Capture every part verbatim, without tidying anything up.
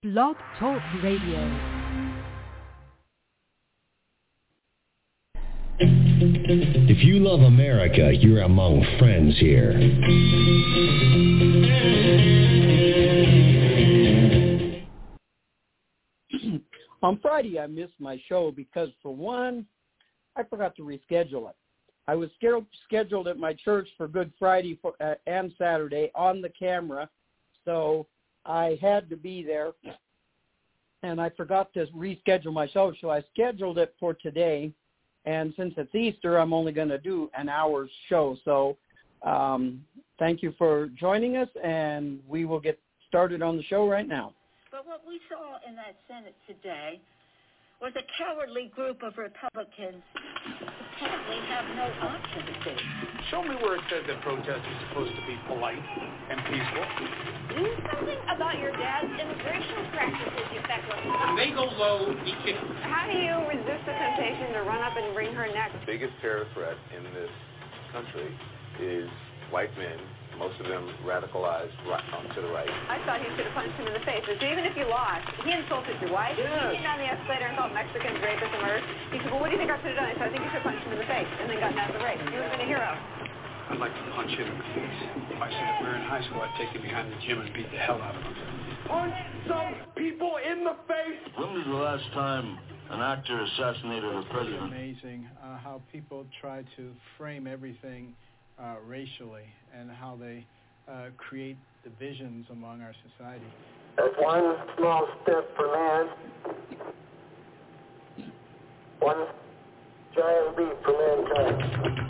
Blog Talk Radio. If you love America, you're among friends here. On Friday, I missed my show because, for one, I forgot to reschedule it. I was scheduled at my church for Good Friday for, uh, and Saturday on the camera, so I had to be there, and I forgot to reschedule my show, so I scheduled it for today. And since it's Easter, I'm only going to do an hour's show. So um, thank you for joining us, and we will get started on the show right now. But what we saw in that Senate today was a cowardly group of Republicans who apparently have no option to take. Show me where it says that protest is supposed to be polite and peaceful. Do something about your dad's immigration practices, you feckless. When they go low, he kicks. How do you resist the temptation to run up and wring her neck? The biggest terror threat in this country is white men, most of them radicalized right, um, to the right. I thought he should have punched him in the face. So even if you lost, he insulted your wife. Yes. He came down the escalator and called Mexicans rapists and murderers. He said, well, what do you think I should have done? I said, I think you should have punched him in the face and then gotten out of the race. You would have been a hero. I'd like to punch him in the face. If I said if we were in high school, I'd take him behind the gym and beat the hell out of him. Punch some people in the face! When was the last time an actor assassinated a president? Amazing uh, how people try to frame everything uh, racially and how they uh, create divisions among our society. That's one small step for man, one giant leap for mankind.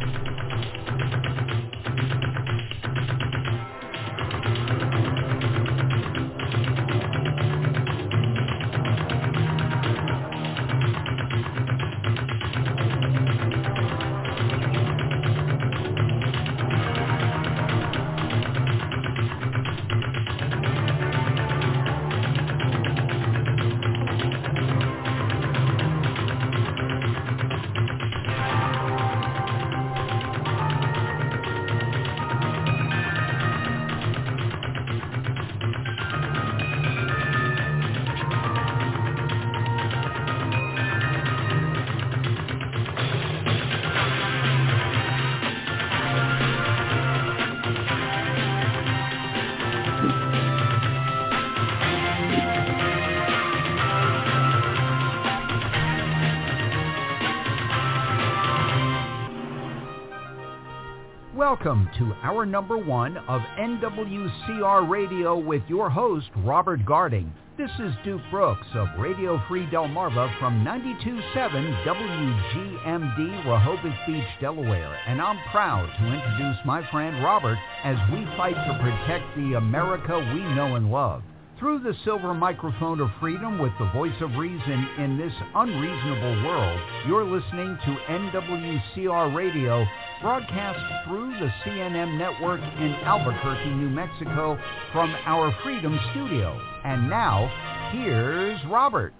Welcome to hour number one of N W C R Radio with your host, Robert Garding. This is Duke Brooks of Radio Free Delmarva from ninety-two point seven W G M D, Rehoboth Beach, Delaware, and I'm proud to introduce my friend Robert as we fight to protect the America we know and love. Through the silver microphone of freedom with the voice of reason in this unreasonable world, you're listening to N W C R Radio, broadcast through the C N M network in Albuquerque, New Mexico, from our Freedom Studio. And now, here's Robert.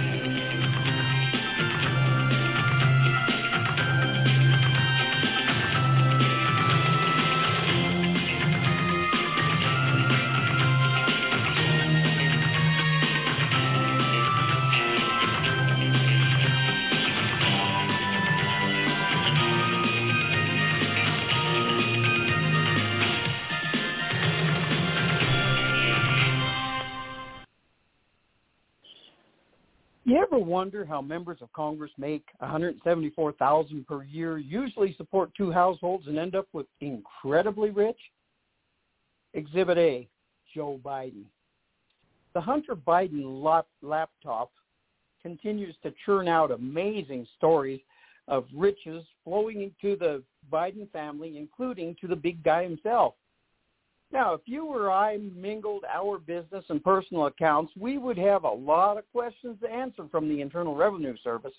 You ever wonder how members of Congress make one hundred seventy-four thousand dollars per year, usually support two households, and end up with incredibly rich? Exhibit A, Joe Biden. The Hunter Biden lap- laptop continues to churn out amazing stories of riches flowing into the Biden family, including to the big guy himself. Now, if you or I mingled our business and personal accounts, we would have a lot of questions to answer from the Internal Revenue Service.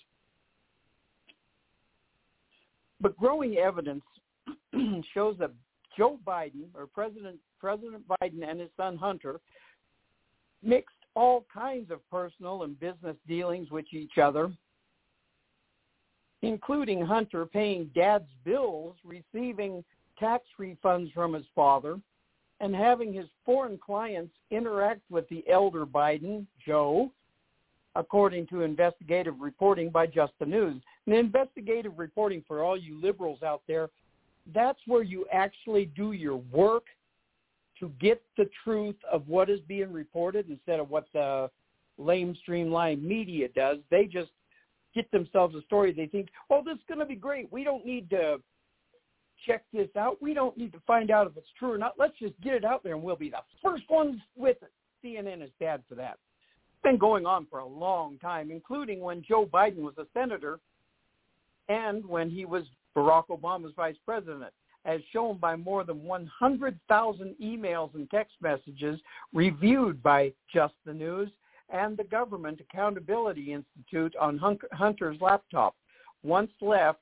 But growing evidence shows that Joe Biden, or President President Biden and his son Hunter, mixed all kinds of personal and business dealings with each other, including Hunter paying dad's bills, receiving tax refunds from his father, and having his foreign clients interact with the elder Biden, Joe, according to investigative reporting by Just the News. And investigative reporting, for all you liberals out there, that's where you actually do your work to get the truth of what is being reported instead of what the lame streamline media does. They just get themselves a story. They think, oh, this is going to be great. We don't need to check this out. We don't need to find out if it's true or not. Let's just get it out there and we'll be the first ones with it. C N N is bad for that. It's been going on for a long time, including when Joe Biden was a senator and when he was Barack Obama's vice president, as shown by more than one hundred thousand emails and text messages reviewed by Just the News and the Government Accountability Institute on Hunter's laptop. Once left,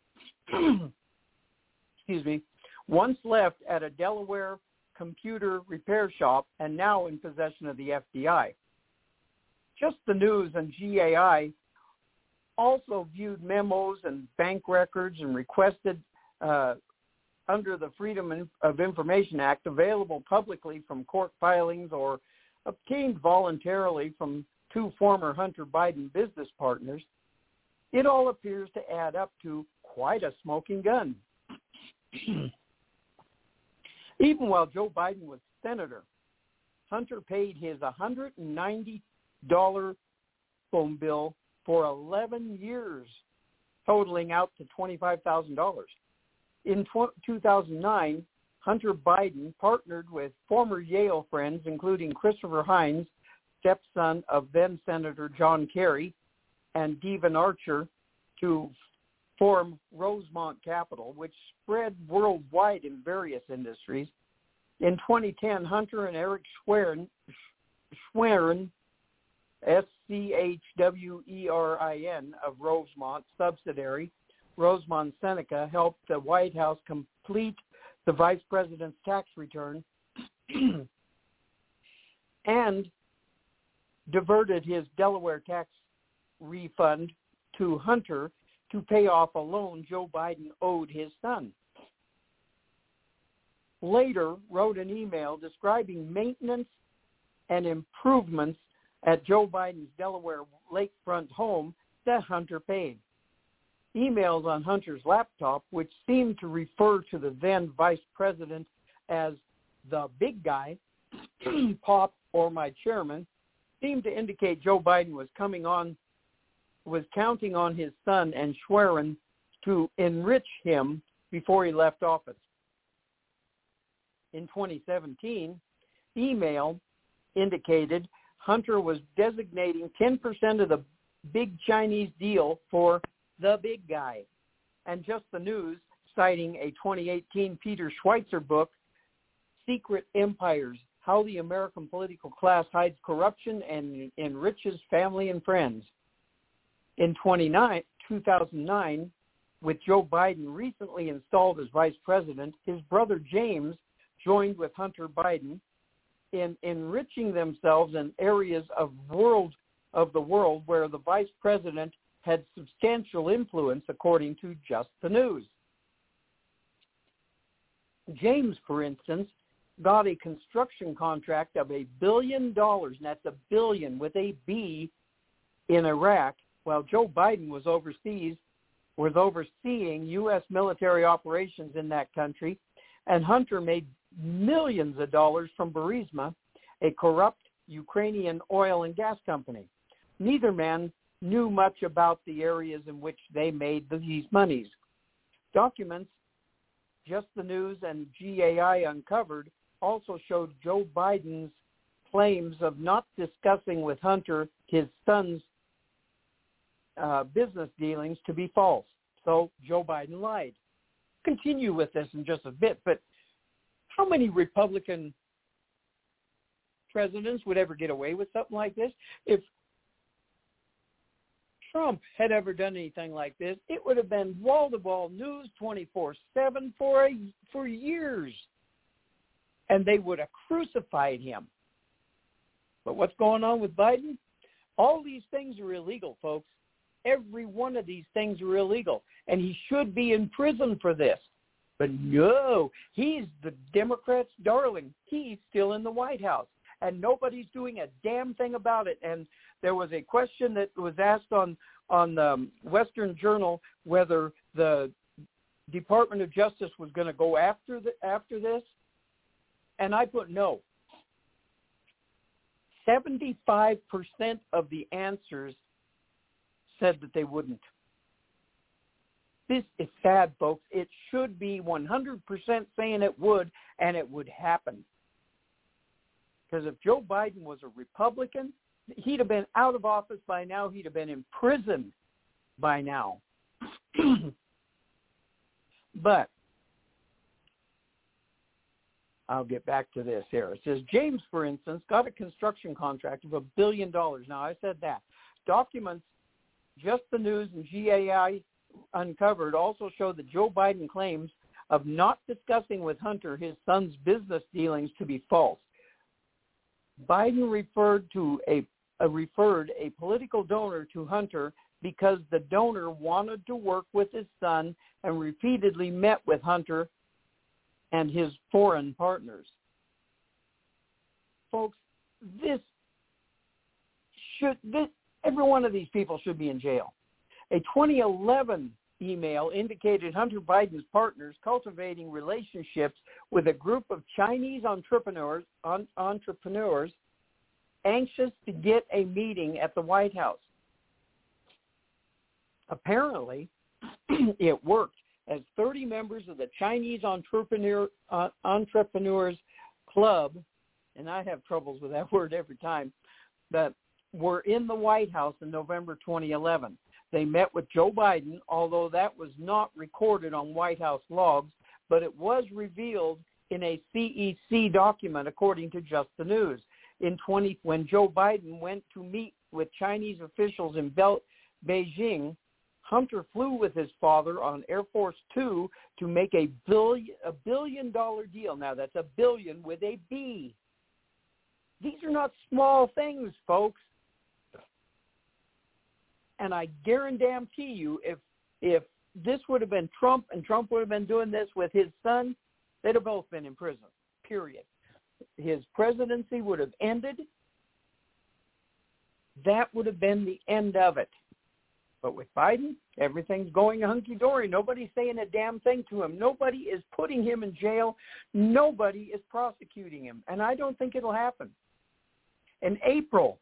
excuse me, once left at a Delaware computer repair shop and now in possession of the F B I. Just the News and G A I also viewed memos and bank records and requested uh, under the Freedom of Information Act available publicly from court filings or obtained voluntarily from two former Hunter Biden business partners. It all appears to add up to quite a smoking gun. Even while Joe Biden was senator, Hunter paid his one hundred ninety dollars phone bill for eleven years, totaling out to twenty-five thousand dollars. In two thousand nine, Hunter Biden partnered with former Yale friends, including Christopher Hines, stepson of then-Senator John Kerry, and Devon Archer, to form Rosemont Capital, which spread worldwide in various industries. In twenty ten, Hunter and Eric Schwerin, Schwerin S C H W E R I N, of Rosemont subsidiary, Rosemont Seneca, helped the White House complete the vice president's tax return and diverted his Delaware tax refund to Hunter to pay off a loan Joe Biden owed his son. Later wrote an email describing maintenance and improvements at Joe Biden's Delaware lakefront home that Hunter paid. Emails on Hunter's laptop, which seemed to refer to the then vice president as the big guy, Pop, or my chairman, seemed to indicate Joe Biden was coming on, was counting on his son and Schwerin to enrich him before he left office. In twenty seventeen, email indicated Hunter was designating ten percent of the big Chinese deal for the big guy. And Just the News, citing a twenty eighteen Peter Schweitzer book, Secret Empires, How the American Political Class Hides Corruption and Enriches Family and Friends. In two thousand nine, with Joe Biden recently installed as vice president, his brother James joined with Hunter Biden in enriching themselves in areas of world of the world where the vice president had substantial influence, according to Just the News. James, for instance, got a construction contract of a billion dollars, and that's a billion with a B, in Iraq, while Joe Biden was overseas, was overseeing U S military operations in that country, and Hunter made millions of dollars from Burisma, a corrupt Ukrainian oil and gas company. Neither man knew much about the areas in which they made these monies. Documents Just the News and G A I uncovered also showed Joe Biden's claims of not discussing with Hunter his son's uh, business dealings to be false. So Joe Biden lied. Continue with this in just a bit, but how many Republican presidents would ever get away with something like this? If Trump had ever done anything like this, it would have been wall-to-wall news twenty-four seven for a, for years, and they would have crucified him. But what's going on with Biden? All these things are illegal, folks. Every one of these things are illegal, and he should be in prison for this. But no, he's the Democrats' darling. He's still in the White House, and nobody's doing a damn thing about it. And there was a question that was asked on, on the Western Journal whether the Department of Justice was going to go after the, after this, and I put no. seventy-five percent of the answers said that they wouldn't. This is sad, folks. It should be one hundred percent saying it would, and it would happen. Because if Joe Biden was a Republican, he'd have been out of office by now. He'd have been in prison by now. But I'll get back to this here. It says, James, for instance, got a construction contract of a billion dollars. Now, I said that. Documents, Just the News and G A I uncovered also show that Joe Biden claims of not discussing with Hunter his son's business dealings to be false. Biden referred to a, a referred a political donor to Hunter because the donor wanted to work with his son and repeatedly met with Hunter and his foreign partners. Folks, this should this every one of these people should be in jail. A twenty eleven email indicated Hunter Biden's partners cultivating relationships with a group of Chinese entrepreneurs, on, entrepreneurs anxious to get a meeting at the White House. Apparently, it worked, as thirty members of the Chinese Entrepreneur uh, Entrepreneurs Club, and I have troubles with that word every time, but were in the White House in November twenty eleven. They met with Joe Biden, although that was not recorded on White House logs, but it was revealed in a C E C document, according to Just the News. In twenty, when Joe Biden went to meet with Chinese officials in Bel- Beijing, Hunter flew with his father on Air Force Two to make a billion a billion dollar deal. Now that's a billion with a B. These are not small things, folks. And I guarantee you, if if this would have been Trump and Trump would have been doing this with his son, they'd have both been in prison, period. His presidency would have ended. That would have been the end of it. But with Biden, everything's going hunky-dory. Nobody's saying a damn thing to him. Nobody is putting him in jail. Nobody is prosecuting him. And I don't think it'll happen. In April,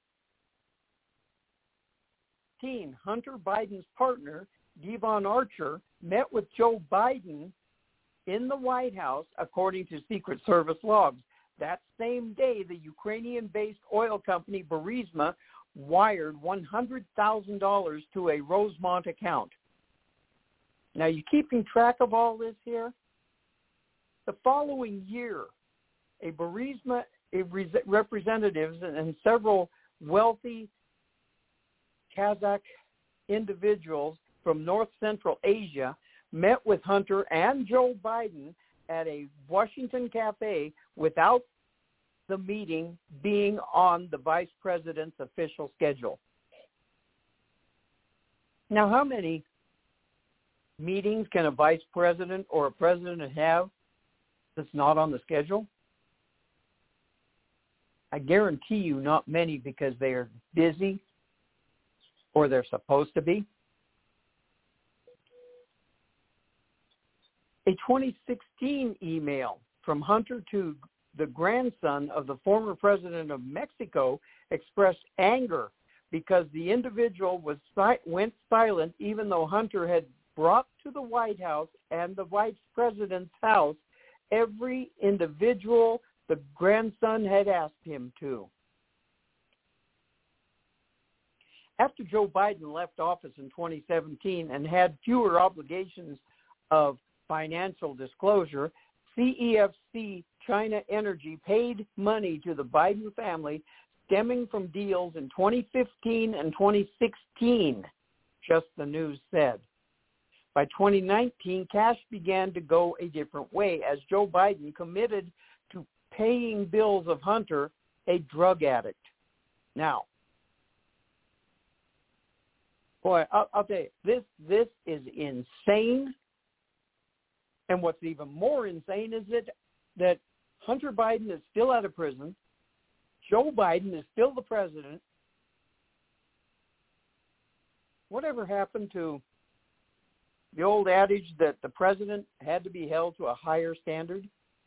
Hunter Biden's partner, Devon Archer, met with Joe Biden in the White House, according to Secret Service logs. That same day, the Ukrainian-based oil company Burisma wired one hundred thousand dollars to a Rosemont account. Now, you keeping track of all this here? The following year, a Burisma representatives and several wealthy Kazakh individuals from North Central Asia met with Hunter and Joe Biden at a Washington cafe without the meeting being on the vice president's official schedule. Now, how many meetings can a vice president or a president have that's not on the schedule? I guarantee you not many, because they are busy or they're supposed to be. A twenty sixteen email from Hunter to the grandson of the former president of Mexico expressed anger because the individual was went silent, even though Hunter had brought to the White House and the vice president's house every individual the grandson had asked him to. After Joe Biden left office in twenty seventeen and had fewer obligations of financial disclosure, C E F C China Energy paid money to the Biden family stemming from deals in twenty fifteen and twenty sixteen, Just the News said. By twenty nineteen, cash began to go a different way as Joe Biden committed to paying bills of Hunter, a drug addict. Now, boy, I'll, I'll tell you, this this is insane, And what's even more insane is that, that Hunter Biden is still out of prison. Joe Biden is still the president. Whatever happened to the old adage that the president had to be held to a higher standard?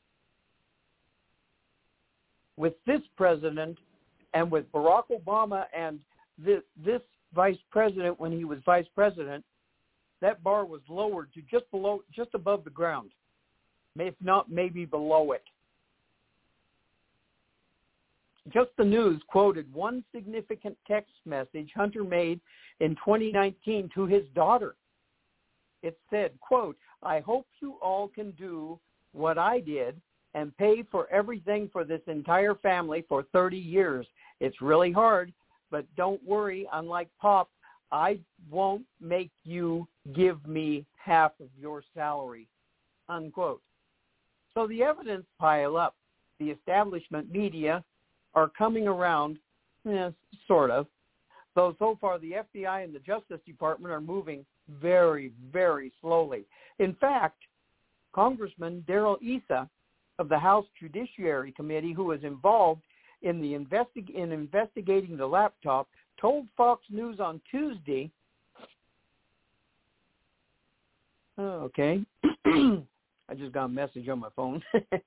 With this president and with Barack Obama and this, this vice president when he was vice president, that bar was lowered to just below, just above the ground, if not maybe below it. Just the News quoted one significant text message Hunter made in twenty nineteen to his daughter. It said, quote, "I hope you all can do what I did and pay for everything for this entire family for thirty years. It's really hard, but don't worry. Unlike Pop, I won't make you give me half of your salary," unquote. So the evidence pile up. The establishment media are coming around, eh, sort of, though so far the F B I and the Justice Department are moving very, very slowly. In fact, Congressman Darrell Issa of the House Judiciary Committee, who was involved in the investi- in investigating the laptop, told Fox News on Tuesday, oh, okay, I just got a message on my phone,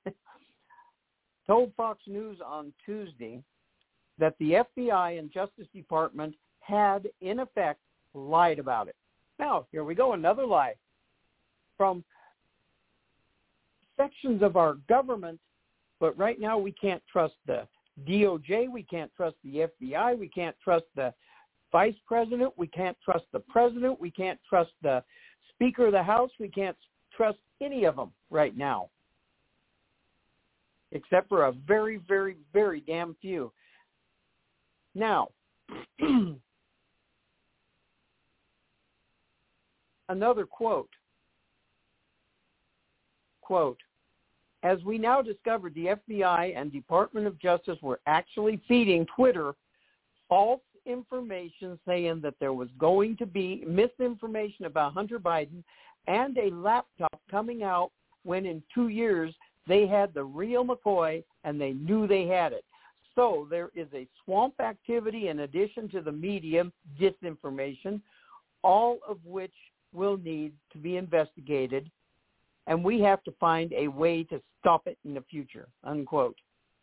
told Fox News on Tuesday that the F B I and Justice Department had, in effect, lied about it. Now, here we go, another lie from sections of our government, but right now we can't trust the D O J, we can't trust the F B I, we can't trust the vice president, we can't trust the president, we can't trust the Speaker of the House, we can't trust any of them right now, except for a very, very, very damn few. Now, another quote, quote, "As we now discovered, the F B I and Department of Justice were actually feeding Twitter false information saying that there was going to be misinformation about Hunter Biden and a laptop coming out when in two years they had the real McCoy and they knew they had it. So there is a swamp activity in addition to the media disinformation, all of which will need to be investigated, and we have to find a way to stop it in the future," unquote.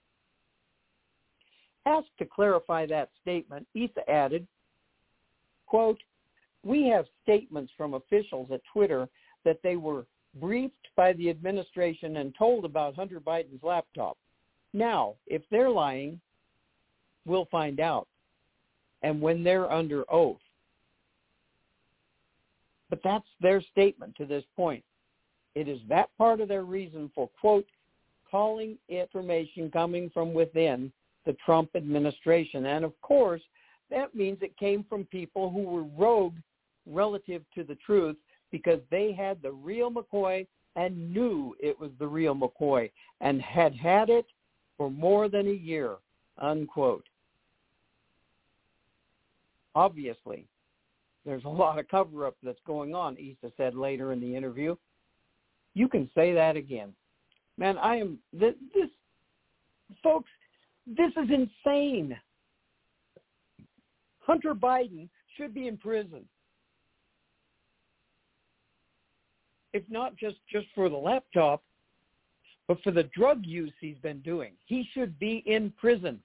Asked to clarify that statement, Issa added, quote, "We have statements from officials at Twitter that they were briefed by the administration and told about Hunter Biden's laptop. Now, if they're lying, we'll find out, and when they're under oath." But that's their statement to this point. It is that part of their reason for, quote, calling information coming from within the Trump administration. And, of course, that means it came from people who were rogue relative to the truth because they had the real McCoy and knew it was the real McCoy and had had it for more than a year, unquote. Obviously, there's a lot of cover-up that's going on, Issa said later in the interview. You can say that again. Man, I am, this, this folks, this is insane. Hunter Biden should be in prison. If not just, just for the laptop, but for the drug use he's been doing. He should be in prison.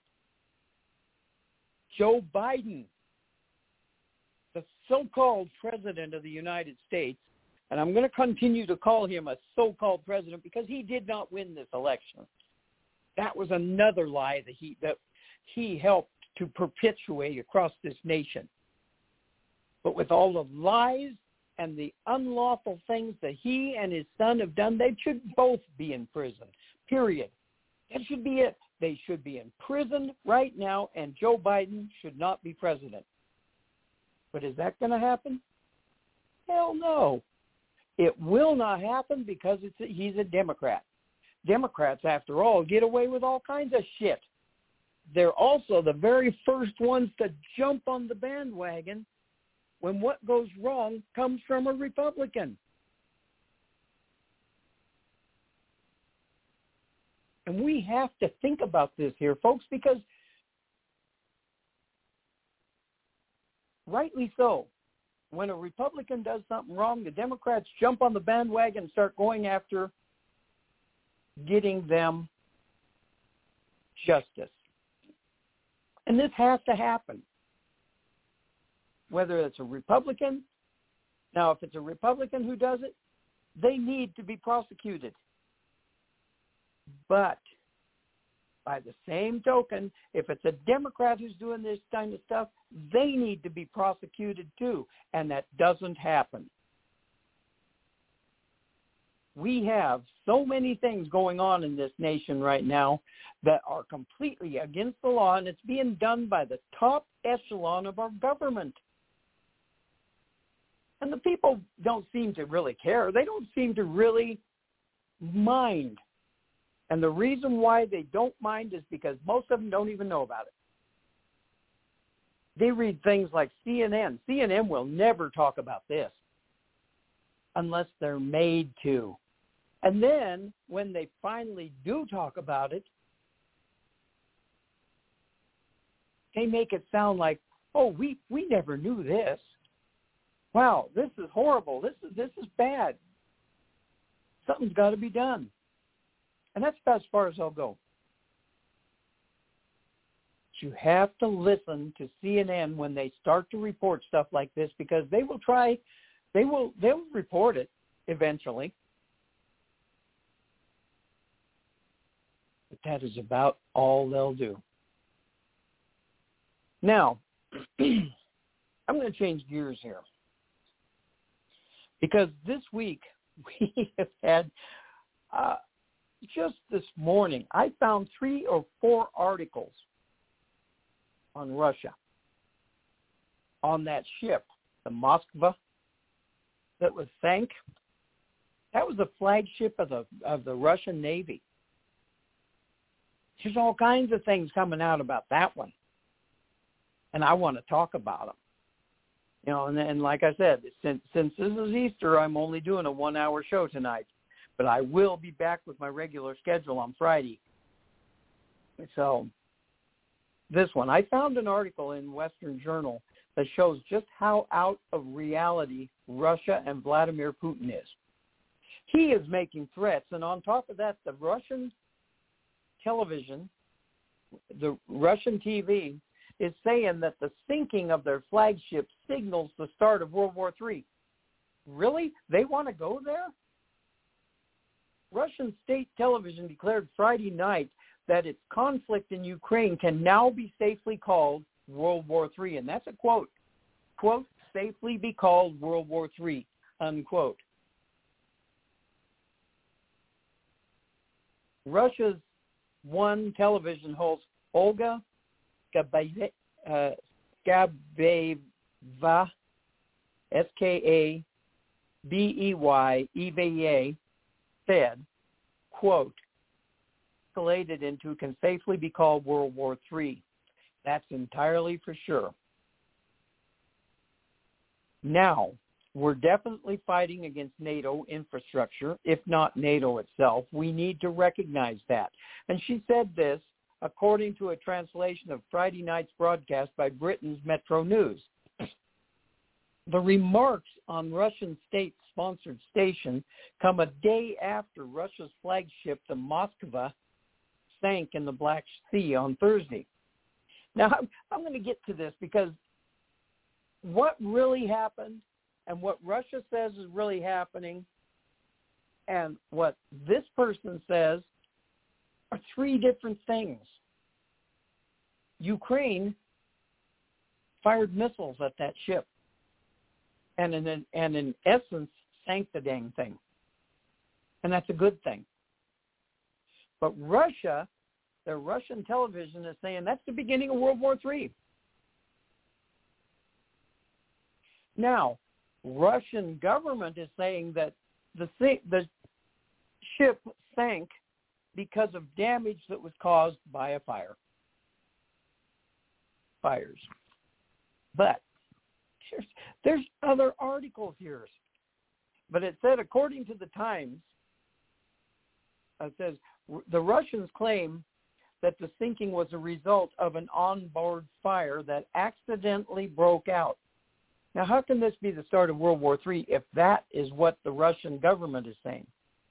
Joe Biden, the so-called president of the United States, and I'm going to continue to call him a so-called president because he did not win this election. That was another lie that he that he helped to perpetuate across this nation. But with all the lies and the unlawful things that he and his son have done, they should both be in prison, period. That should be it. They should be in prison right now, and Joe Biden should not be president. But is that going to happen? Hell no. It will not happen because it's a, he's a Democrat. Democrats, after all, get away with all kinds of shit. They're also the very first ones to jump on the bandwagon when what goes wrong comes from a Republican. And we have to think about this here, folks, because rightly so, when a Republican does something wrong, the Democrats jump on the bandwagon and start going after getting them justice. And this has to happen. Whether it's a Republican, now if it's a Republican who does it, they need to be prosecuted. But by the same token, if it's a Democrat who's doing this kind of stuff, they need to be prosecuted too. And that doesn't happen. We have so many things going on in this nation right now that are completely against the law, and it's being done by the top echelon of our government. And the people don't seem to really care. They don't seem to really mind. And the reason why they don't mind is because most of them don't even know about it. They read things like C N N. C N N will never talk about this unless they're made to. And then when they finally do talk about it, they make it sound like, oh, we, we never knew this. Wow, this is horrible. This is this is bad. Something's got to be done. And that's about as far as I'll go. You have to listen to C N N when they start to report stuff like this, because they will try, they will they'll report it eventually. But that is about all they'll do. Now, I'm going to change gears here. Because this week we have had, uh, just this morning, I found three or four articles on Russia, on that ship, the Moskva, that was sank. That was the flagship of the of the Russian Navy. There's all kinds of things coming out about that one, and I want to talk about them. You know, and, and like I said, since since this is Easter, I'm only doing a one-hour show tonight, but I will be back with my regular schedule on Friday. So this one, I found an article in Western Journal that shows just how out of reality Russia and Vladimir Putin is. He is making threats, and on top of that, the Russian television, the Russian T V, is saying that the sinking of their flagship signals the start of World War Three. Really? They want to go there? Russian state television declared Friday night that its conflict in Ukraine can now be safely called World War Three. And that's a quote. Quote, safely be called World War Three, unquote. Russia's one television host, Olga Skabeva, uh, Skabeva, S K A B E Y E V A, said, quote, escalated into can safely be called World War Three. That's entirely for sure. Now, we're definitely fighting against NATO infrastructure, if not NATO itself. We need to recognize that. And she said this according to a translation of Friday night's broadcast by Britain's Metro News. The remarks on Russian state-sponsored station come a day after Russia's flagship, the Moskva, sank in the Black Sea on Thursday. Now, I'm, I'm going to get to this because what really happened and what Russia says is really happening and what this person says are three different things. Ukraine fired missiles at that ship and in, and in essence sank the dang thing. And that's a good thing. But Russia, their Russian television is saying that's the beginning of World War Three. Now, Russian government is saying that the the ship sank because of damage that was caused by a fire. Fires. But there's, there's other articles here. But it said, according to the Times, uh, says the Russians claim that the sinking was a result of an onboard fire that accidentally broke out. Now, how can this be the start of World War Three if that is what the Russian government is saying?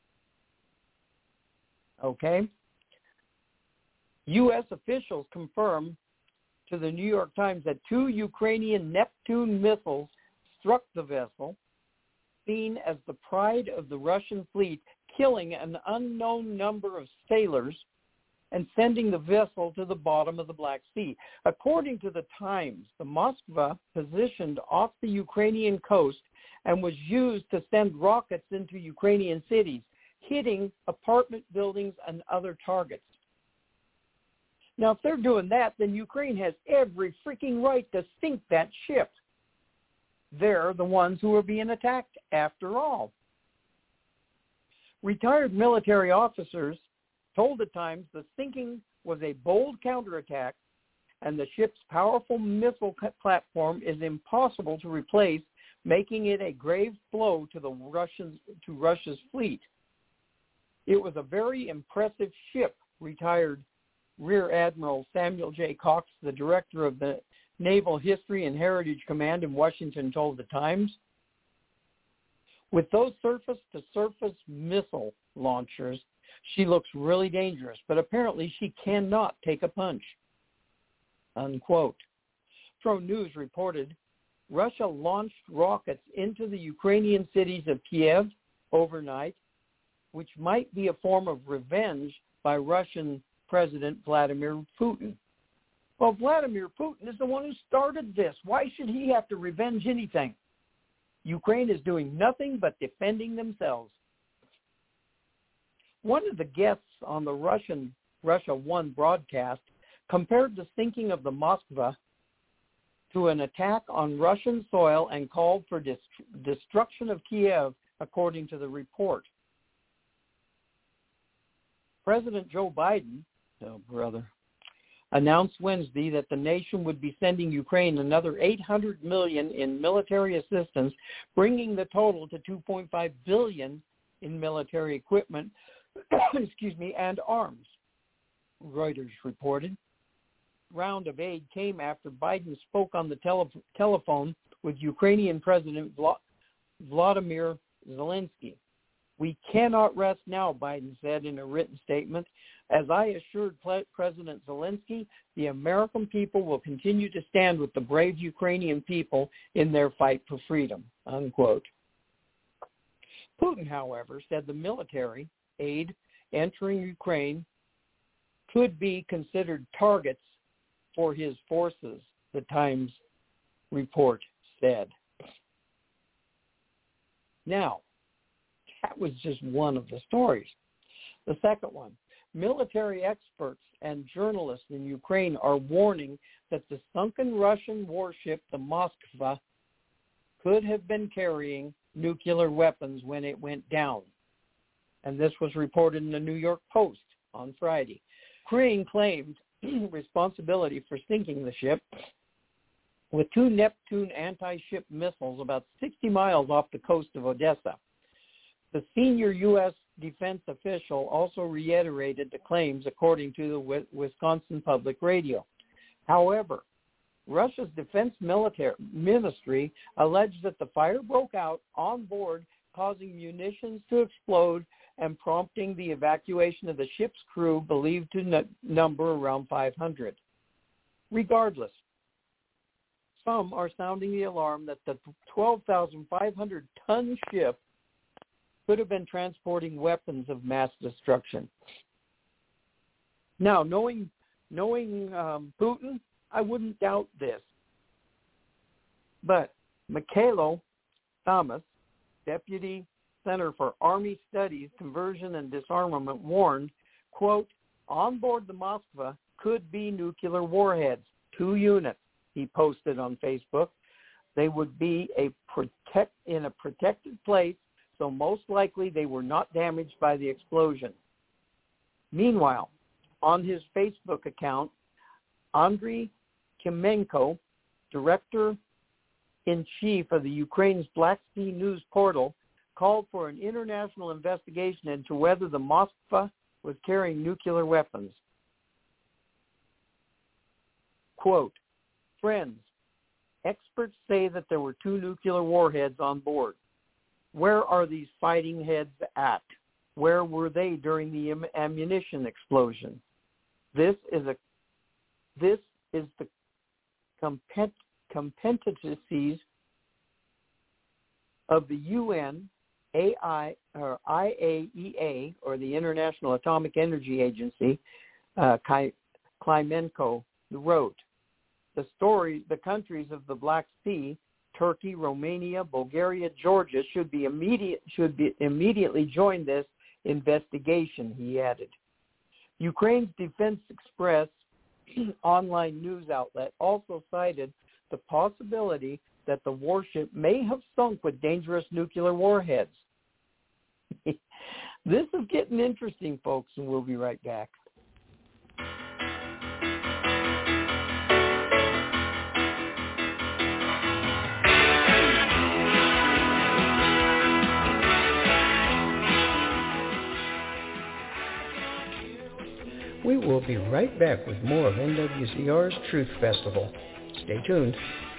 Okay. U S officials confirm to the New York Times that two Ukrainian Neptune missiles struck the vessel, seen as the pride of the Russian fleet, killing an unknown number of sailors and sending the vessel to the bottom of the Black Sea. According to the Times, the Moskva positioned off the Ukrainian coast and was used to send rockets into Ukrainian cities, hitting apartment buildings and other targets. Now, if they're doing that, then Ukraine has every freaking right to sink that ship. They're the ones who are being attacked after all. Retired military officers told the Times the sinking was a bold counterattack and the ship's powerful missile platform is impossible to replace, making it a grave blow to the Russians, to Russia's fleet. It was a very impressive ship, retired Rear Admiral Samuel J. Cox, the director of the Naval History and Heritage Command in Washington, told the Times. With those surface-to-surface missile launchers, she looks really dangerous, but apparently she cannot take a punch, unquote. Pro News reported Russia launched rockets into the Ukrainian cities of Kiev overnight, which might be a form of revenge by Russian President Vladimir Putin. Well, Vladimir Putin is the one who started this. Why should he have to revenge anything? Ukraine is doing nothing but defending themselves. One of the guests on the Russian Russia One broadcast compared the sinking of the Moskva to an attack on Russian soil and called for dest- destruction of Kiev, according to the report. President Joe Biden, oh brother, announced Wednesday that the nation would be sending Ukraine another eight hundred million dollars in military assistance, bringing the total to two point five billion dollars in military equipment, excuse me, and arms, Reuters reported. Round of aid came after Biden spoke on the tele- telephone with Ukrainian President Vla- Vladimir Zelensky. We cannot rest now, Biden said in a written statement. As I assured President Zelensky, the American people will continue to stand with the brave Ukrainian people in their fight for freedom, unquote. Putin, however, said the military aid entering Ukraine could be considered targets for his forces, the Times report said. Now, that was just one of the stories. The second one, military experts and journalists in Ukraine are warning that the sunken Russian warship, the Moskva, could have been carrying nuclear weapons when it went down. And this was reported in the New York Post on Friday. Ukraine claimed responsibility for sinking the ship with two Neptune anti-ship missiles about sixty miles off the coast of Odessa. The senior U S defense official also reiterated the claims, according to the Wisconsin Public Radio. However, Russia's defense military ministry alleged that the fire broke out on board, causing munitions to explode and prompting the evacuation of the ship's crew, believed to n- number around five hundred. Regardless, some are sounding the alarm that the twelve thousand five hundred ton ship could have been transporting weapons of mass destruction. Now, knowing knowing um, Putin, I wouldn't doubt this. But Mikhailo Thomas, Deputy Center for Army Studies, Conversion and Disarmament, warned, quote, on board the Moskva could be nuclear warheads, two units, he posted on Facebook. They would be a protect in a protected place, so most likely they were not damaged by the explosion. Meanwhile, on his Facebook account, Andriy Kimenko, Director-in-Chief of the Ukraine's Black Sea News portal, called for an international investigation into whether the Moskva was carrying nuclear weapons. Quote, friends, experts say that there were two nuclear warheads on board. Where are these fighting heads at? Where were they during the am- ammunition explosion? This is a this is the compet- competencies of the U N, A I or I A E A, or the International Atomic Energy Agency, uh, Klimenko wrote. The story, the countries of the Black Sea, Turkey, Romania, Bulgaria, Georgia, should be immediate should be immediately join this investigation, he added. Ukraine's Defense Express online news outlet also cited the possibility that the warship may have sunk with dangerous nuclear warheads. This is getting interesting, folks, and we'll be right back. We will be right back with more of N W C R's Truth Festival. Stay tuned.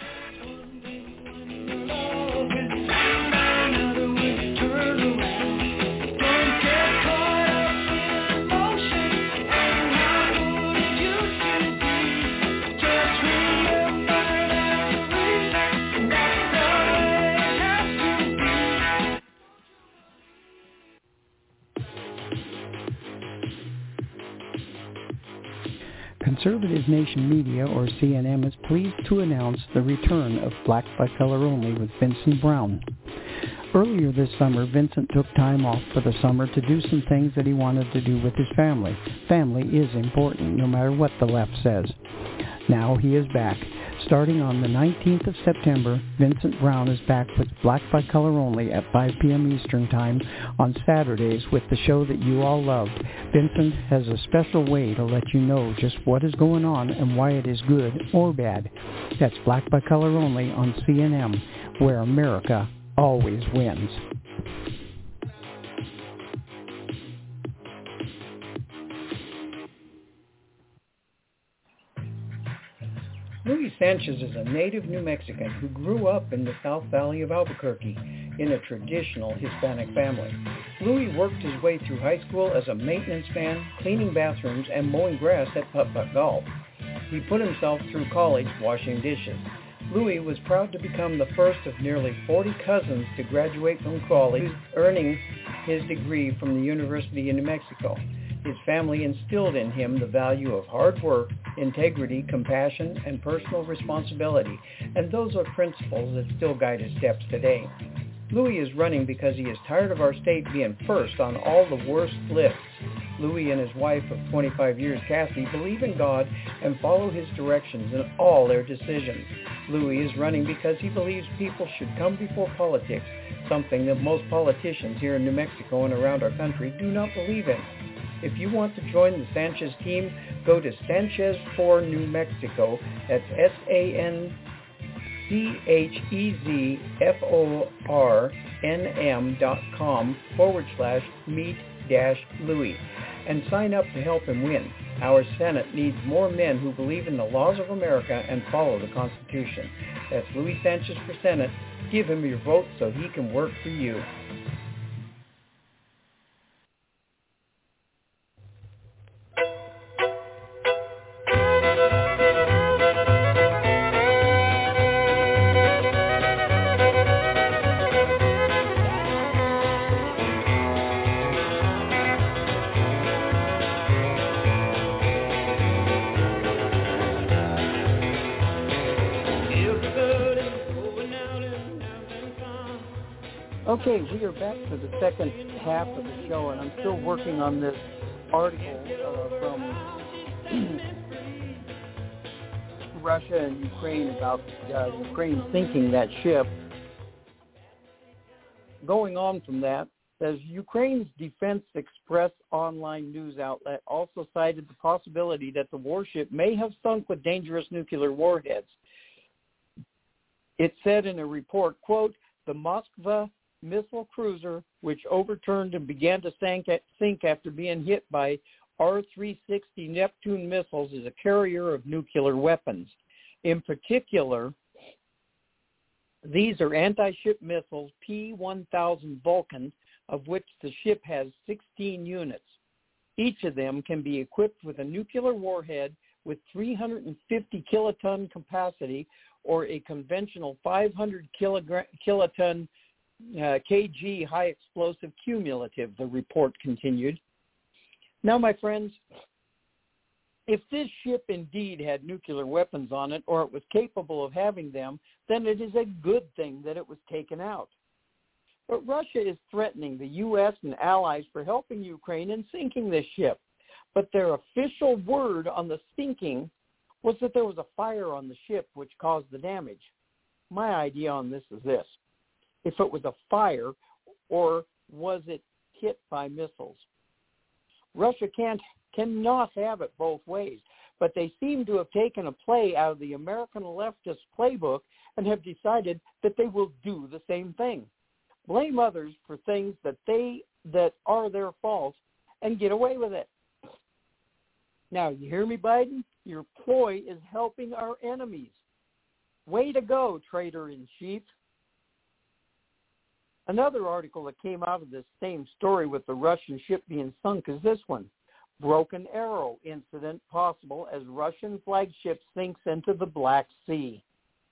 Conservative Nation Media, or C N M, is pleased to announce the return of Black by Color Only with Vincent Brown. Earlier this summer, Vincent took time off for the summer to do some things that he wanted to do with his family. Family is important, no matter what the left says. Now he is back. Starting on the nineteenth of September, Vincent Brown is back with Black by Color Only at five p.m. Eastern Time on Saturdays with the show that you all loved. Vincent has a special way to let you know just what is going on and why it is good or bad. That's Black by Color Only on C N M, where America always wins. Luis Sanchez is a native New Mexican who grew up in the South Valley of Albuquerque in a traditional Hispanic family. Luis worked his way through high school as a maintenance man, cleaning bathrooms and mowing grass at Putt-Putt Golf. He put himself through college washing dishes. Luis was proud to become the first of nearly forty cousins to graduate from college, earning his degree from the University of New Mexico. His family instilled in him the value of hard work, integrity, compassion, and personal responsibility, and those are principles that still guide his steps today. Luis is running because he is tired of our state being first on all the worst lists. Luis and his wife of twenty-five years, Kathy, believe in God and follow his directions in all their decisions. Luis is running because he believes people should come before politics, something that most politicians here in New Mexico and around our country do not believe in. If you want to join the Sanchez team, go to Sanchez for New Mexico. That's S A N C H E Z F O R N M dot com forward slash meet dash Luis and sign up to help him win. Our Senate needs more men who believe in the laws of America and follow the Constitution. That's Luis Sanchez for Senate. Give him your vote so he can work for you. Okay, we are back to the second half of the show, and I'm still working on this article uh, from Russia and Ukraine about uh, Ukraine sinking that ship. Going on from that, says Ukraine's Defense Express online news outlet also cited the possibility that the warship may have sunk with dangerous nuclear warheads. It said in a report, quote, the Moskva missile cruiser, which overturned and began to sink, sink after being hit by R three sixty Neptune missiles, is a carrier of nuclear weapons. In particular, these are anti-ship missiles P one thousand Vulcan, of which the ship has sixteen units. Each of them can be equipped with a nuclear warhead with three hundred fifty kiloton capacity or a conventional five hundred kilogram, kiloton uh, kg high explosive cumulative, the report continued. Now, my friends, if this ship indeed had nuclear weapons on it, or it was capable of having them, then it is a good thing that it was taken out. But Russia is threatening the U S and allies for helping Ukraine in sinking this ship. But their official word on the sinking was that there was a fire on the ship which caused the damage. My idea on this is this. If it was a fire, or was it hit by missiles? Russia can't, cannot have it both ways, but they seem to have taken a play out of the American leftist playbook and have decided that they will do the same thing. Blame others for things that they that are their fault and get away with it. Now, you hear me, Biden? Your ploy is helping our enemies. Way to go, traitor-in-chief. Another article that came out of this same story with the Russian ship being sunk is this one. Broken Arrow incident possible as Russian flagship sinks into the Black Sea.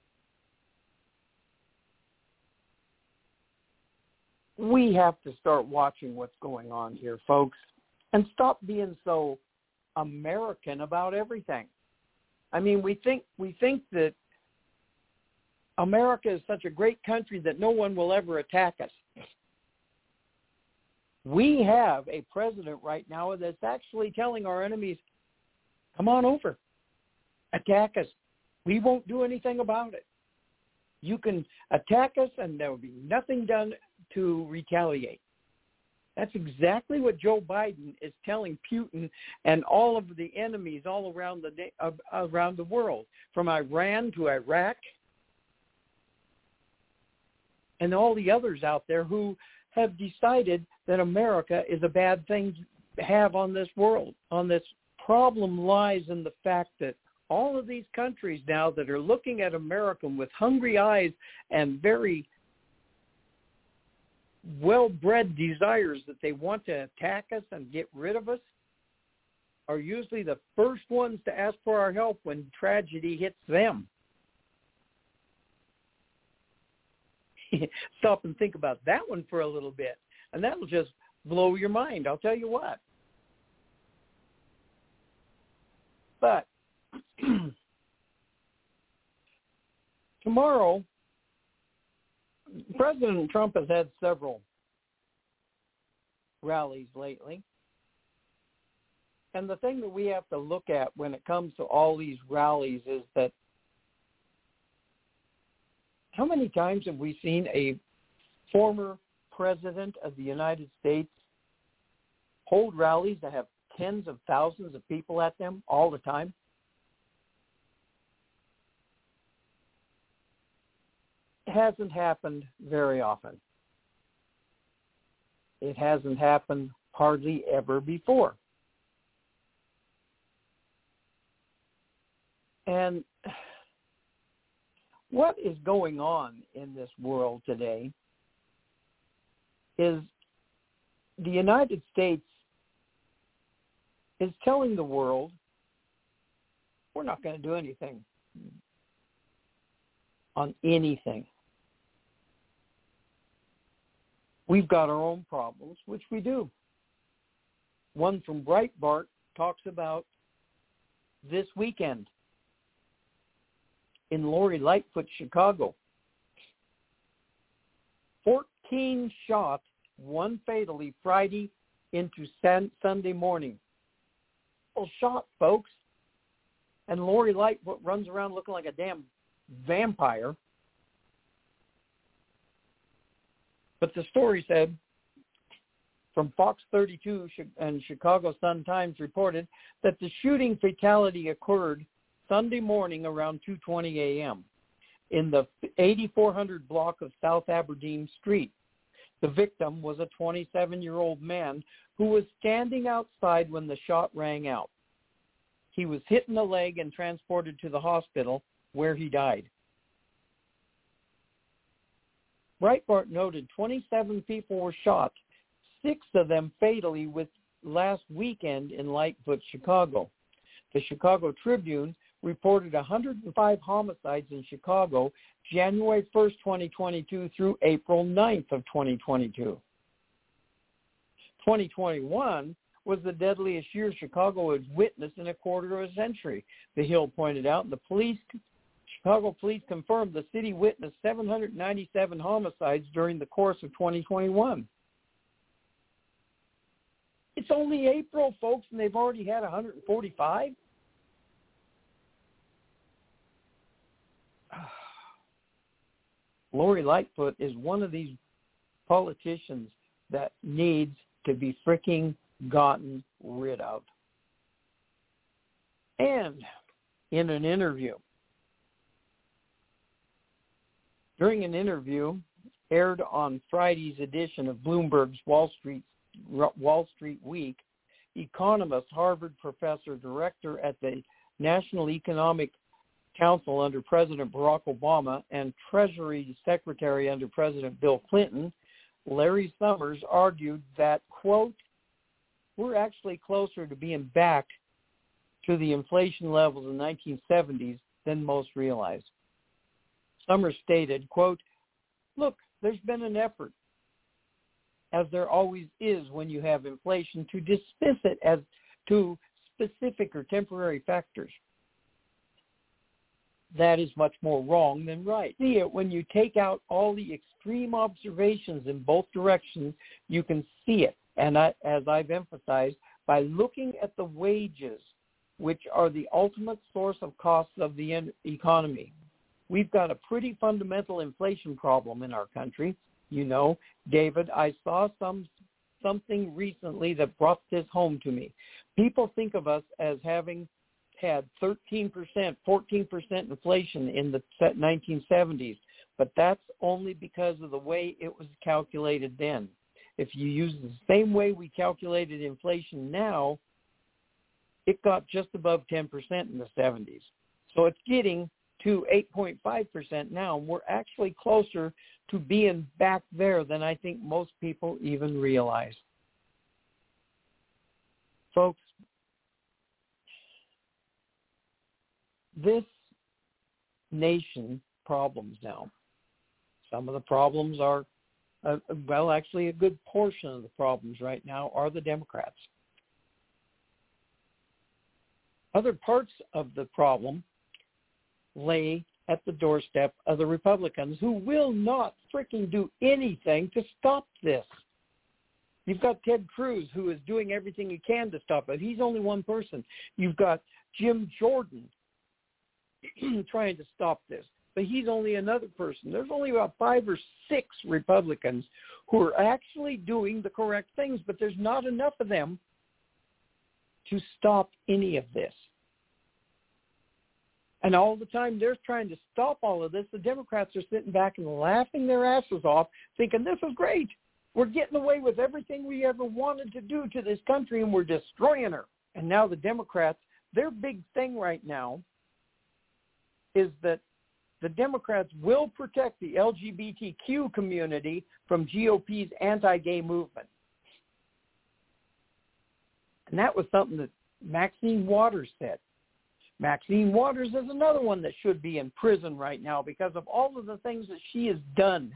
We have to start watching what's going on here, folks, and stop being so American about everything. I mean, we think we think that America is such a great country that no one will ever attack us. We have a president right now that's actually telling our enemies, come on over, attack us. We won't do anything about it. You can attack us and there will be nothing done to retaliate. That's exactly what Joe Biden is telling Putin and all of the enemies all around the uh, around the world, from Iran to Iraq, and all the others out there who have decided that America is a bad thing to have on this world. On this problem lies in the fact that all of these countries now that are looking at America with hungry eyes and very well-bred desires that they want to attack us and get rid of us are usually the first ones to ask for our help when tragedy hits them. Stop and think about that one for a little bit, and that'll just blow your mind, I'll tell you what. But tomorrow, President Trump has had several rallies lately. And the thing that we have to look at when it comes to all these rallies is that how many times have we seen a former president of the United States hold rallies that have tens of thousands of people at them all the time? It hasn't happened very often. It hasn't happened hardly ever before. And what is going on in this world today is the United States is telling the world, we're not going to do anything on anything. We've got our own problems, which we do. One from Breitbart talks about this weekend in Lori Lightfoot, Chicago. fourteen shot, one fatally Friday into san- Sunday morning. Well, shot, folks. And Lori Lightfoot runs around looking like a damn vampire. But the story said, from Fox thirty-two and Chicago Sun-Times reported that the shooting fatality occurred Sunday morning around two twenty a.m. in the eighty-four hundred block of South Aberdeen Street. The victim was a twenty-seven-year-old man who was standing outside when the shot rang out. He was hit in the leg and transported to the hospital, where he died. Breitbart noted twenty-seven people were shot, six of them fatally with last weekend in Lightfoot, Chicago. The Chicago Tribune reported one hundred five homicides in Chicago January first, twenty twenty-two through April ninth of twenty twenty-two. twenty twenty-one was the deadliest year Chicago had witnessed in a quarter of a century, the Hill pointed out. And the police, Chicago police confirmed the city witnessed seven hundred ninety-seven homicides during the course of twenty twenty-one. It's only April, folks, and they've already had one hundred forty-five? Lori Lightfoot is one of these politicians that needs to be freaking gotten rid of. And in an interview, during an interview aired on Friday's edition of Bloomberg's Wall Street Wall Street Week, economist, Harvard professor, director at the National Economic Council under President Barack Obama, and Treasury Secretary under President Bill Clinton, Larry Summers argued that, quote, we're actually closer to being back to the inflation levels of the nineteen seventies than most realize. Summers stated, quote, look, there's been an effort, as there always is when you have inflation, to dismiss it as to specific or temporary factors. That is much more wrong than right. See it when you take out all the extreme observations in both directions, you can see it. And I, as I've emphasized, by looking at the wages, which are the ultimate source of costs of the en- economy, we've got a pretty fundamental inflation problem in our country. You know, David, I saw some something recently that brought this home to me. People think of us as having had thirteen percent, fourteen percent inflation in the nineteen seventies, but that's only because of the way it was calculated then. If you use the same way we calculated inflation now, it got just above ten percent in the seventies. So it's getting to eight point five percent now, and we're actually closer to being back there than I think most people even realize. Folks, this nation problems now. Some of the problems are, uh, well, actually a good portion of the problems right now are the Democrats. Other parts of the problem lay at the doorstep of the Republicans, who will not freaking do anything to stop this. You've got Ted Cruz, who is doing everything he can to stop it. He's only one person. You've got Jim Jordan trying to stop this, but he's only another person. There's only about five or six Republicans who are actually doing the correct things, but there's not enough of them to stop any of this. And all the time they're trying to stop all of this, the Democrats are sitting back and laughing their asses off, thinking this is great. We're getting away with everything we ever wanted to do to this country, and we're destroying her. And now the Democrats, their big thing right now is that the Democrats will protect the L G B T Q community from G O P's anti-gay movement. And that was something that Maxine Waters said. Maxine Waters is another one that should be in prison right now because of all of the things that she has done.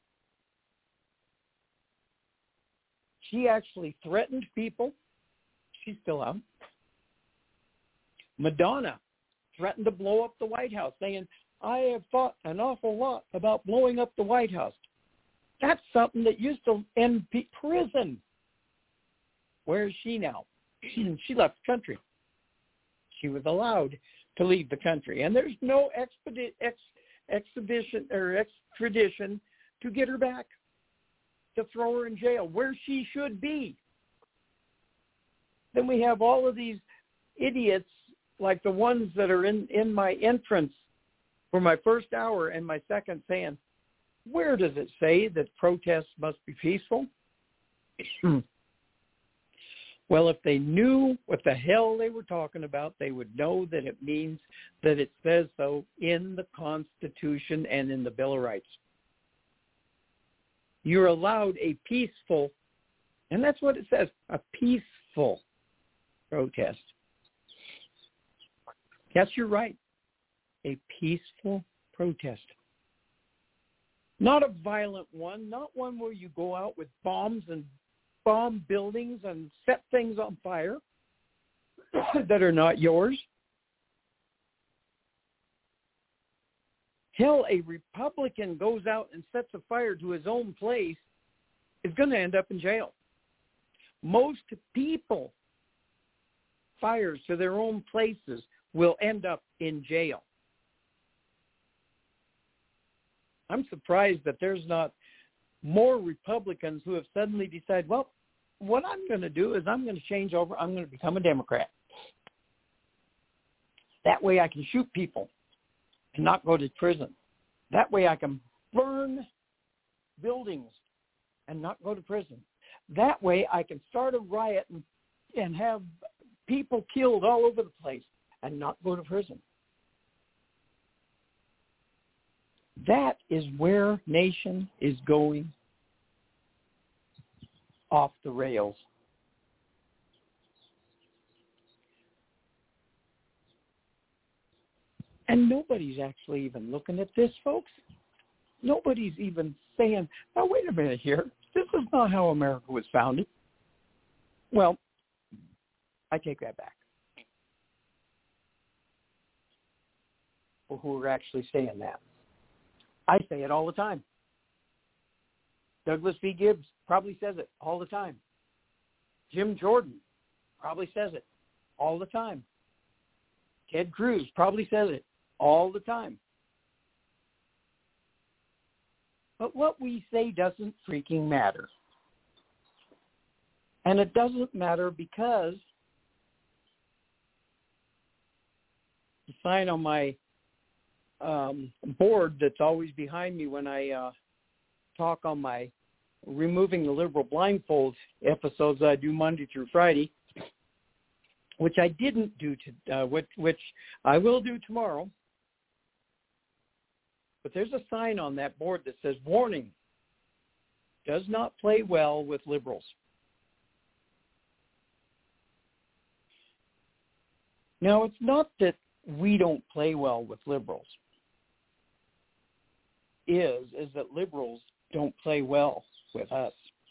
She actually threatened people. She's still out. Madonna threatened to blow up the White House, saying, I have thought an awful lot about blowing up the White House. That's something that used to end p- prison. Where is she now? She left the country. She was allowed to leave the country, and there's no expedi- ex- exhibition or extradition to get her back, to throw her in jail where she should be. Then we have all of these idiots like the ones that are in, in my entrance for my first hour and my second saying, Where does it say that protests must be peaceful? Well, if they knew what the hell they were talking about, they would know that it means that it says so in the Constitution and in the Bill of Rights. You're allowed a peaceful, and that's what it says, a peaceful protest. Yes, you're right. A peaceful protest. Not a violent one, not one where you go out with bombs and bomb buildings and set things on fire that are not yours. Hell, a Republican goes out and sets a fire to his own place is going to end up in jail. Most people, fires to their own places will end up in jail. I'm surprised that there's not more Republicans who have suddenly decided, well, what I'm going to do is I'm going to change over. I'm going to become a Democrat. That way I can shoot people and not go to prison. That way I can burn buildings and not go to prison. That way I can start a riot and, and have people killed all over the place and not go to prison. That is where nation is going off the rails. And nobody's actually even looking at this, folks. Nobody's even saying, now, wait a minute here. This is not how America was founded. Well, I take that back. Well, who are actually saying that? I say it all the time. Douglas V. Gibbs probably says it all the time. Jim Jordan probably says it all the time. Ted Cruz probably says it all the time. But what we say doesn't freaking matter. And it doesn't matter because the sign on my um, board that's always behind me when I uh, talk on my Removing the Liberal Blindfolds episodes that I do Monday through Friday, which I didn't do, to, uh, which, which I will do tomorrow. But there's a sign on that board that says, warning, does not play well with liberals. Now, it's not that we don't play well with liberals. Is, is that liberals don't play well with us.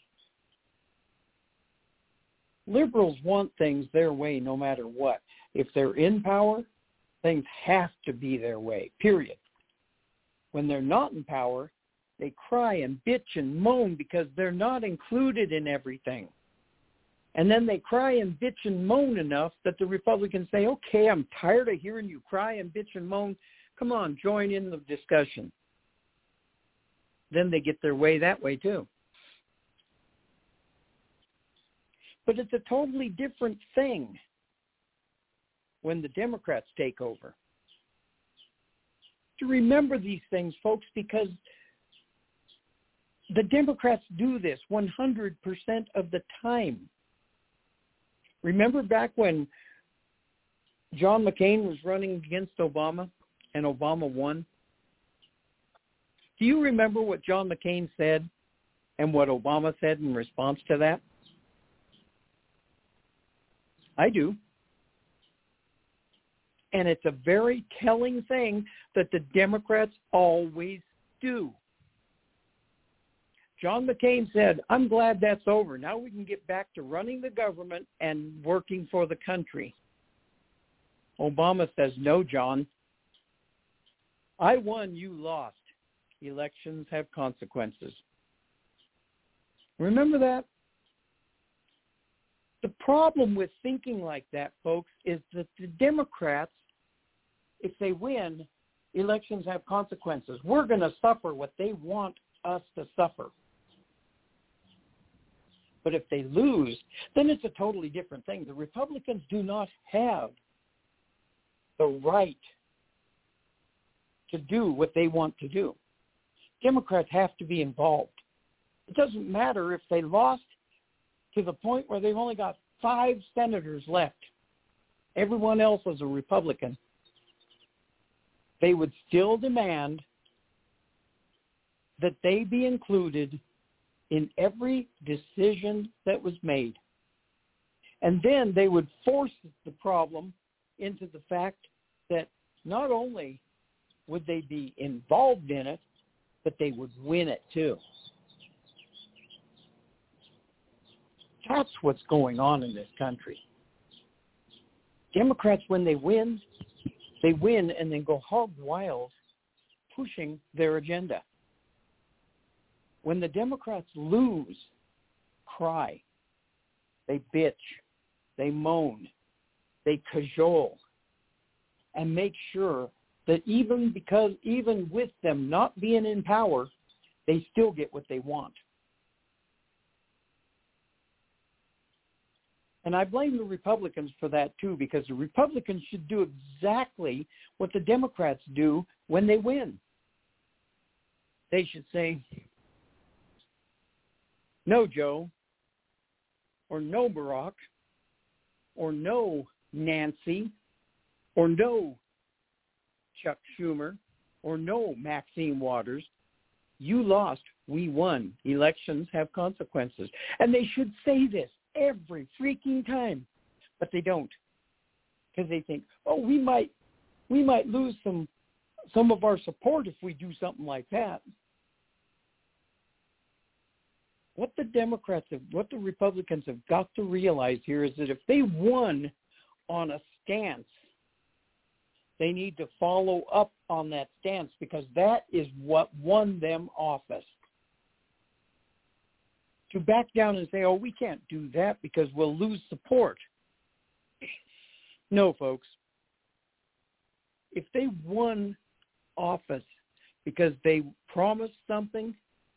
Liberals want things their way no matter what. If they're in power, things have to be their way, period. When they're not in power, they cry and bitch and moan because they're not included in everything. And then they cry and bitch and moan enough that the Republicans say, okay, I'm tired of hearing you cry and bitch and moan. Come on, join in the discussion. Then they get their way that way too. But it's a totally different thing when the Democrats take over. To remember these things, folks, because the Democrats do this one hundred percent of the time. Remember back when John McCain was running against Obama and Obama won? Do you remember what John McCain said and what Obama said in response to that? I do. And it's a very telling thing that the Democrats always do. John McCain said, I'm glad that's over. Now we can get back to running the government and working for the country. Obama says, no, John. I won, you lost. Elections have consequences. Remember that? The problem with thinking like that, folks, is that the Democrats, if they win, elections have consequences. We're going to suffer what they want us to suffer. But if they lose, then it's a totally different thing. The Republicans do not have the right to do what they want to do. Democrats have to be involved. It doesn't matter if they lost to the point where they've only got five senators left. Everyone else is a Republican. They would still demand that they be included in every decision that was made. And then they would force the problem into the fact that not only would they be involved in it, but they would win it too. That's what's going on in this country. Democrats, when they win, they win and then go hog wild pushing their agenda. When the Democrats lose, cry, they bitch, they moan, they cajole, and make sure that even because, even with them not being in power, they still get what they want. And I blame the Republicans for that too, because the Republicans should do exactly what the Democrats do when they win. They should say, no, Joe, or no, Barack, or no, Nancy, or no, Chuck Schumer, or no, Maxine Waters. You lost, we won. Elections have consequences. And they should say this every freaking time, but they don't, because they think, oh, we might we might lose some some of our support if we do something like that. What the Democrats have, what the Republicans have got to realize here is that if they won on a stance, they need to follow up on that stance, because that is what won them office. To back down and say, oh, we can't do that because we'll lose support. No, folks. If they won office because they promised something,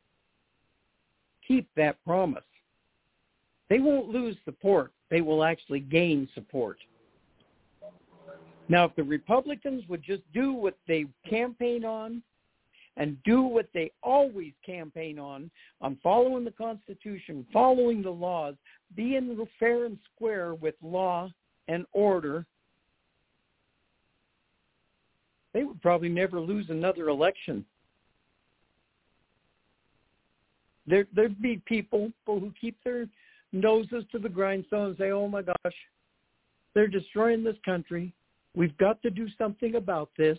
keep that promise. They won't lose support. They will actually gain support. Now, if the Republicans would just do what they campaign on and do what they always campaign on, on following the Constitution, following the laws, being fair and square with law and order, they would probably never lose another election. There, there'd be people who keep their noses to the grindstone and say, oh my gosh, they're destroying this country. We've got to do something about this.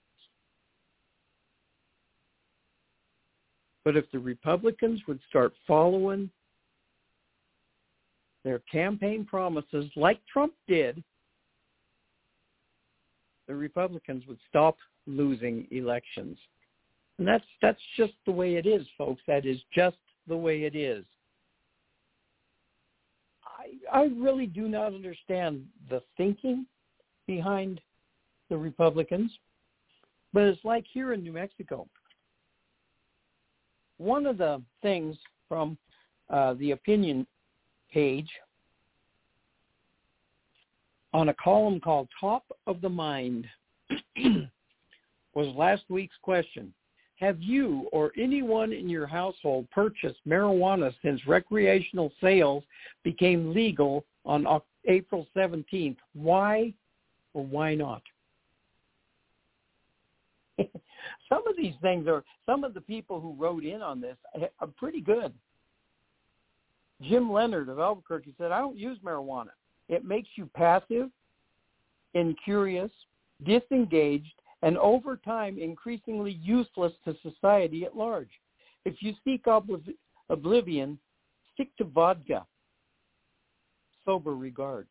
But if the Republicans would start following their campaign promises like Trump did, the Republicans would stop losing elections. And that's that's just the way it is, folks. That is just the way it is. I, I really do not understand the thinking behind the Republicans, but it's like here in New Mexico. One of the things from uh, the opinion page on a column called Top of the Mind was last week's question. Have you or anyone in your household purchased marijuana since recreational sales became legal on April seventeenth? Why or why not? Some of these things are, some of the people who wrote in on this are pretty good. Jim Leonard of Albuquerque said, I don't use marijuana. It makes you passive, incurious, disengaged, and over time increasingly useless to society at large. If you seek obliv- oblivion, stick to vodka. Sober regards.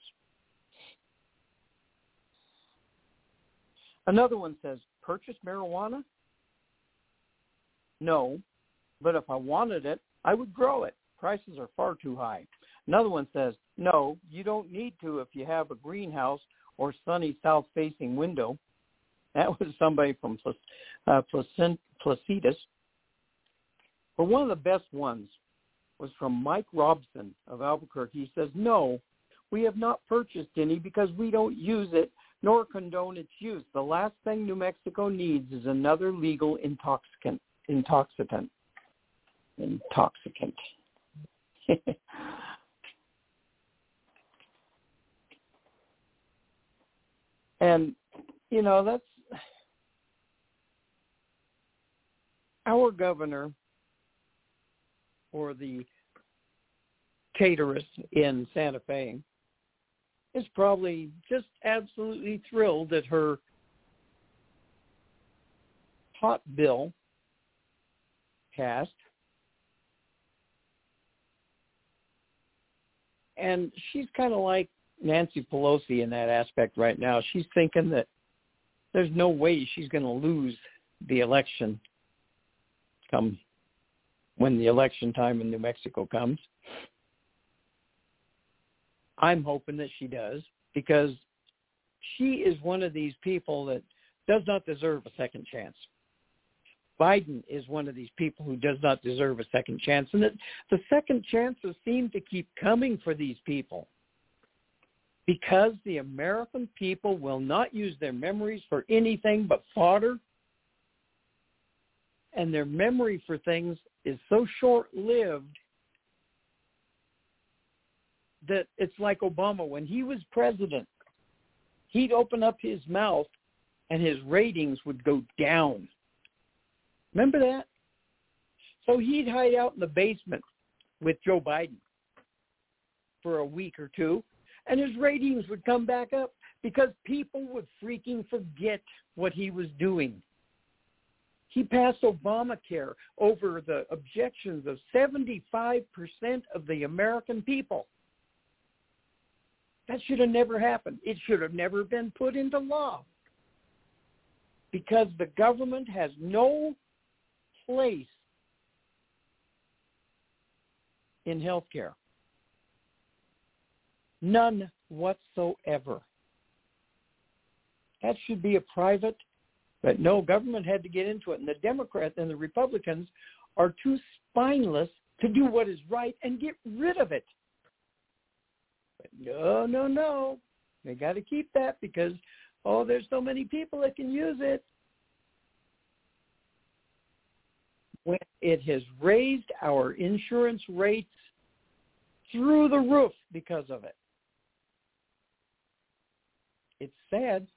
Another one says, purchase marijuana? No, but if I wanted it, I would grow it. Prices are far too high. Another one says, no, you don't need to if you have a greenhouse or sunny south-facing window. That was somebody from uh, Placitas. But one of the best ones was from Mike Robson of Albuquerque. He says, no, we have not purchased any because we don't use it nor condone its use. The last thing New Mexico needs is another legal intoxicant. intoxicant. Intoxicant. And, you know, that's our governor or the cateress in Santa Fe is probably just absolutely thrilled that her pot bill passed. And she's kind of like Nancy Pelosi in that aspect right now. She's thinking that there's no way she's going to lose the election come when the election time in New Mexico comes. I'm hoping that she does, because she is one of these people that does not deserve a second chance. Biden is one of these people who does not deserve a second chance. And that the second chances seem to keep coming for these people because the American people will not use their memories for anything but fodder. And their memory for things is so short-lived that it's like Obama. When he was president, he'd open up his mouth and his ratings would go down. Remember that? So he'd hide out in the basement with Joe Biden for a week or two, and his ratings would come back up because people would freaking forget what he was doing. He passed Obamacare over the objections of seventy-five percent of the American people. That should have never happened. It should have never been put into law because the government has no place in healthcare. None whatsoever. That should be a private, but no, government had to get into it. And the Democrats and the Republicans are too spineless to do what is right and get rid of it. But no, no, no. They got to keep that because, oh, there's so many people that can use it. When it has raised our insurance rates through the roof because of it. It's sad.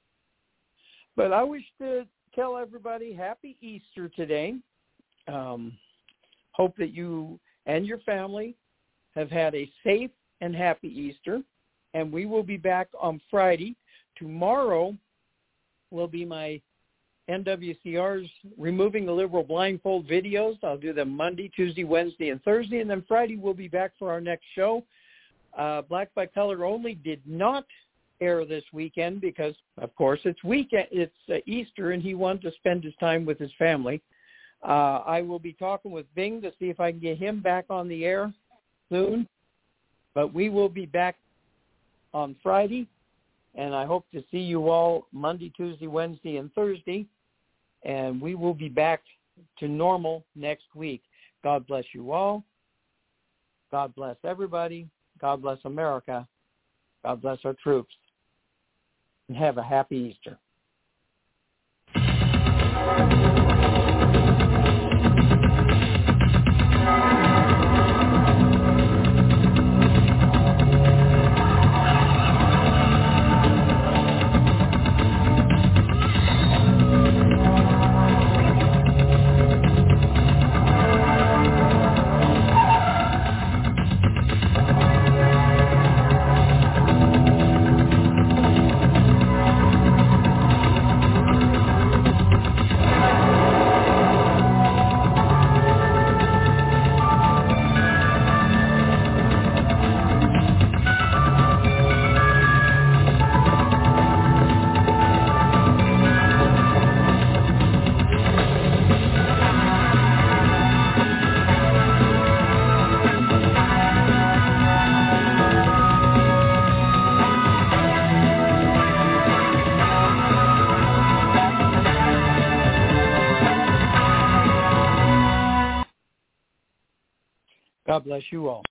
But I wish to tell everybody happy Easter today. Um, hope that you and your family have had a safe and happy Easter. And we will be back on Friday. Tomorrow will be my N W C R's Removing the Liberal Blindfold videos. I'll do them Monday, Tuesday, Wednesday, and Thursday. And then Friday we'll be back for our next show. Uh, Black by Color Only did not air this weekend because, of course, it's weekend. It's uh, Easter, and he wanted to spend his time with his family. Uh, I will be talking with Bing to see if I can get him back on the air soon. But we will be back on Friday, and I hope to see you all Monday, Tuesday, Wednesday, and Thursday. And we will be back to normal next week. God bless you all. God bless everybody. God bless America. God bless our troops. And have a happy Easter. God bless you all.